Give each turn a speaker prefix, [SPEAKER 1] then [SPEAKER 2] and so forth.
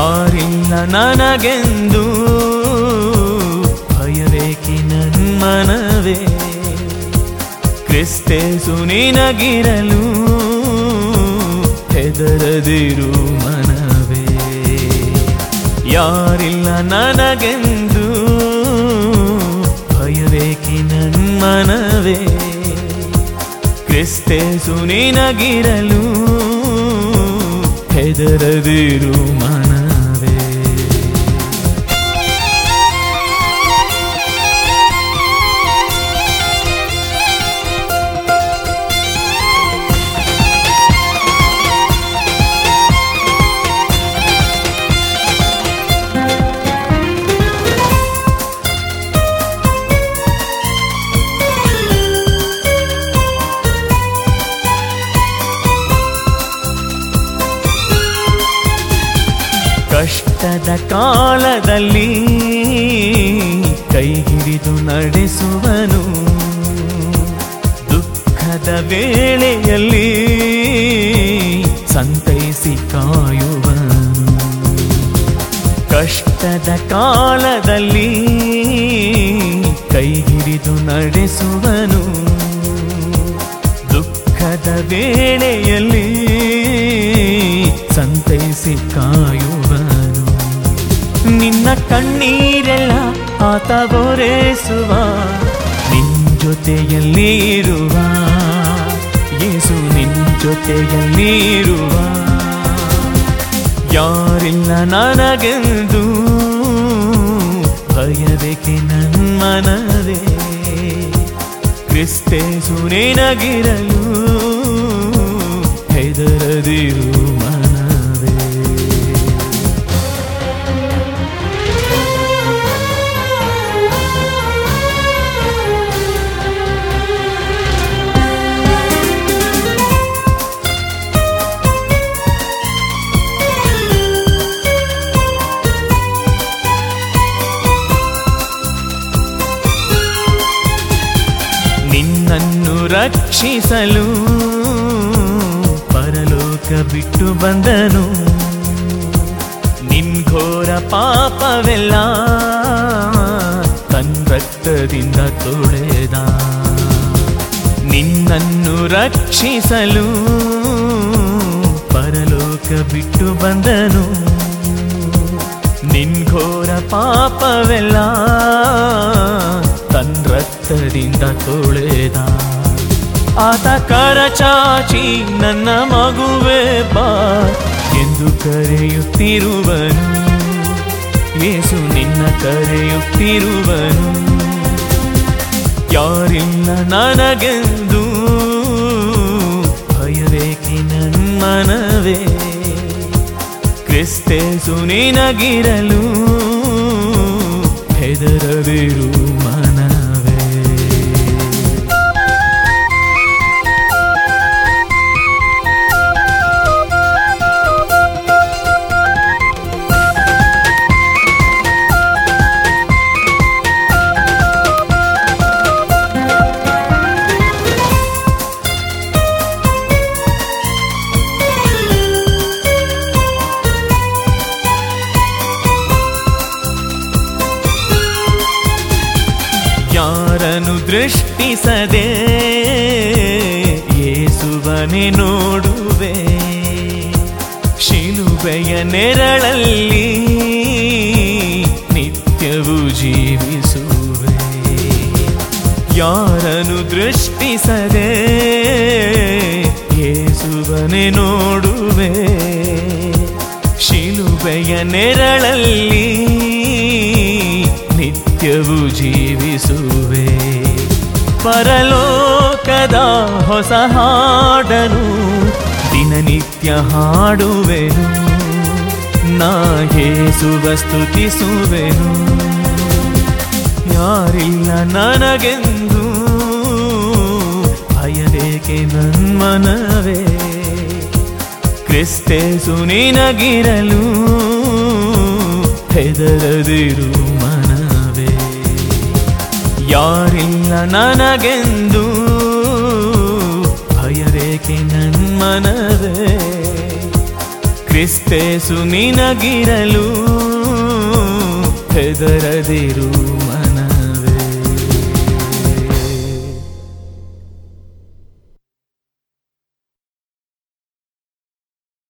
[SPEAKER 1] ಯಾರಿಲ್ಲ ನನಗೆಂದು ಭಯವೇಕೆ ನನ್ಮನವೇ, ಕ್ರಿಸ್ತೇಸು ನಿನಗಿರಲು ಹೆದರದಿರು ಮನವೇ. ಯಾರಿಲ್ಲ ನನಗೆಂದು ಭಯವೇಕೆ ನನ್ಮನವೇ, ಕ್ರಿಸ್ತೇಸು ನಿನಗಿರಲು ಹೆದರದಿರು ಮನವೇ. ಕಷ್ಟದ ಕಾಲದಲ್ಲಿ ಕೈ ಹಿಡಿದು ನಡೆಸುವನು, ದುಃಖದ ವೇಳೆಯಲ್ಲಿ ಸಂತೈಸಿ ಕಾಯುವನು. ಕಷ್ಟದ ಕಾಲದಲ್ಲಿ ಕೈ ಹಿಡಿದು ನಡೆಸುವನು, ದುಃಖದ ವೇಳೆಯಲ್ಲಿ ಸಂತೈಸಿ ಕಾಯುವನು. ನಿನ್ನ ಕಣ್ಣೀರೆಲ್ಲ ಆತ ಒರೆಸುವ, ನಿನ್ ಜೊತೆಯಲ್ಲಿ ಇರುವ ಯೇಸು, ನಿನ್ ಜೊತೆಯಲ್ಲಿ ಇರುವ. ಯಾರಿಲ್ಲ ನನಗೆಂದು ಭಯವೇಕೆ ನನ್ಮನವೇ, ಕ್ರಿಸ್ತೇಸು ನಿನಗಿರಲು ಹೆದರದಿರು ಮನವೇ. ನಿನ್ನನ್ನು ರಕ್ಷಿಸಲು ಪರಲೋಕ ಬಿಟ್ಟು ಬಂದನು, ನಿನ್ ಘೋರ ಪಾಪವೆಲ್ಲ ತನ್ನ ರಕ್ತದಿಂದ ತೊಳೆದ. ನಿನ್ನನ್ನು ರಕ್ಷಿಸಲು ಪರಲೋಕ ಬಿಟ್ಟು ಬಂದನು, ನಿನ್ ಘೋರ ಪಾಪವೆಲ್ಲ ತನ್ನ ರಕ್ತದಿಂದ ತೊಳೆದ. ಆತ ಕರಚಾಚಿ ನನ್ನ ಮಗುವೆ ಬಾ ಎಂದು ಕರೆಯುತ್ತಿರುವನು, ಯೇಸು ನಿನ್ನ ಕರೆಯುತ್ತಿರುವನು. ಯಾರಿಲ್ಲ ನನಗೆಂದು ಭಯವೇಕೆ ನನ್ಮನವೇ, ಕ್ರಿಸ್ತೇಸು ನಿನಗಿರಲು ಹೆದರದಿರು ಮನವೇ. ಯಾರನ್ನು ದೃಷ್ಟಿಸದೆ ಯೇಸುವನೇ ನೋಡುವೆ, ಶಿಲುಬೆಯ ನೆರಳಲ್ಲಿ ನಿತ್ಯವೂ ಜೀವಿಸುವೆ. ಯಾರನ್ನು ದೃಷ್ಟಿಸದೆ ಯೇಸುವನೇ ನೋಡುವೆ, ಶಿಲುಬೆಯ ನೆರಳಲ್ಲಿ ನಿತ್ಯವೂ ಜೀವಿಸುವೆ. ಪರಲೋಕದ ಹೊಸ ಹಾಡನು ದಿನನಿತ್ಯ ಹಾಡುವೆನು, ನಾ ಯೇಸುವ ಸ್ತುತಿಸುವೆನು. ಯಾರಿಲ್ಲ ನನಗೆಂದು ಭಯವೇಕೆ ನನ್ಮನವೇ, ಕ್ರಿಸ್ತೇಸು ನಿನಗಿರಲು ಹೆದರದಿರು ಮನವೇ. ಯಾರಿಲ್ಲ ನನಗೆಂದು ಭಯವೇಕೆ ನನ್ಮನವೇ, ಕ್ರಿಸ್ತೇಸು ನಿನಗಿರಲು ಹೆದರದಿರು